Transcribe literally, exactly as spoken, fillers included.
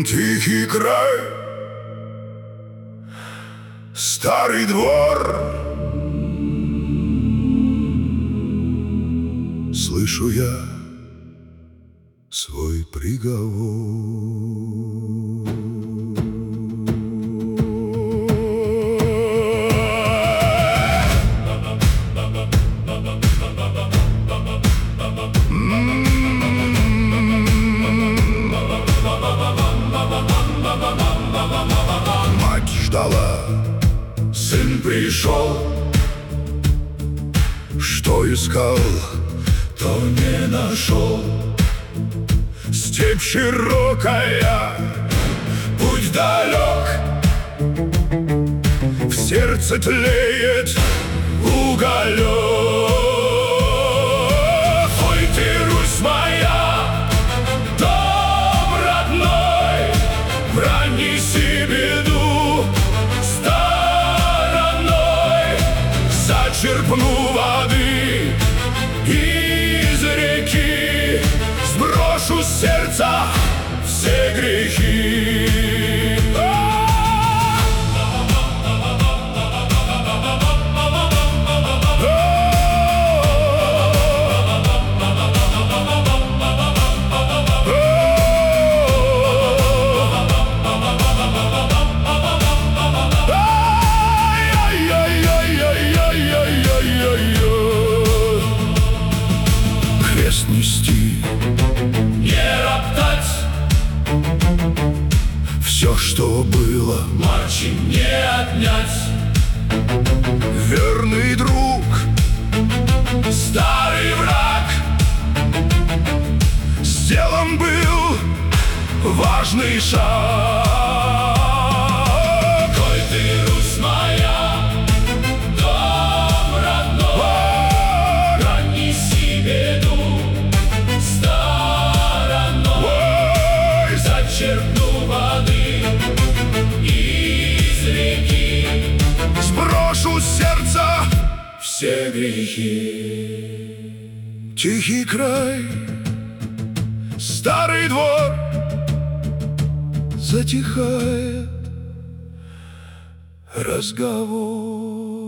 Тихий край, старый двор. Слышу я свой приговор. Мать ждала, сын пришел. Что искал, то не нашел. Степь широкая, путь далек, в сердце тлеет уголек. Ой, ты, Русь моя, дом родной, пронеси беду стороной. Зачерпну воды из реки, сброшу с сердца все грехи. Крест нести, не роптать, все, что было, марчи не отнять. верный друг, Старый враг, сделан был важный шаг. ой, ты, Русь моя, дом родной, пронеси беду стороной. Зачерпну воды из реки, Сброшу с сердца все грехи. тихий край, старый двор. Затихает разговор.